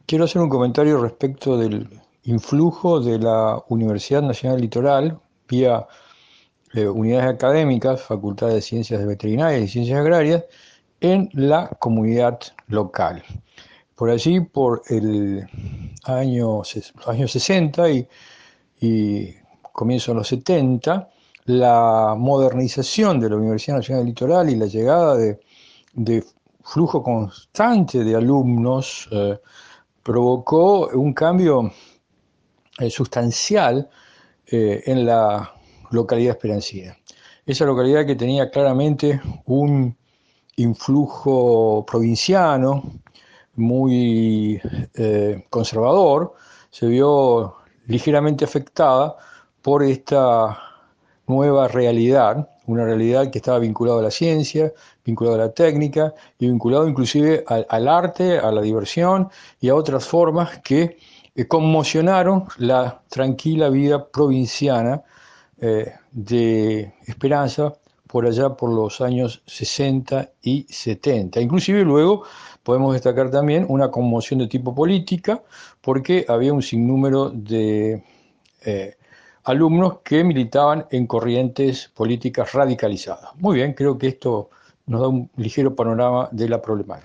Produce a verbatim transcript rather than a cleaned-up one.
Quiero hacer un comentario respecto del influjo de la Universidad Nacional Litoral vía eh, unidades académicas, Facultad de Ciencias Veterinarias y Ciencias Agrarias, en la comunidad local. Por allí, por el año, los años sesenta y, y comienzo de los setenta, la modernización de la Universidad Nacional Litoral y la llegada de, de flujo constante de alumnos eh, provocó un cambio eh, sustancial eh, en la localidad esperancina. Esa localidad que tenía claramente un influjo provinciano muy eh, conservador, se vio ligeramente afectada por esta nueva realidad, una realidad que estaba vinculada a la ciencia, vinculada a la técnica y vinculado inclusive al, al arte, a la diversión y a otras formas que eh, conmocionaron la tranquila vida provinciana eh, de Esperanza por allá por los años sesenta y setenta. Inclusive luego podemos destacar también una conmoción de tipo política, porque había un sinnúmero de eh, alumnos que militaban en corrientes políticas radicalizadas. Muy bien, creo que esto nos da un ligero panorama de la problemática.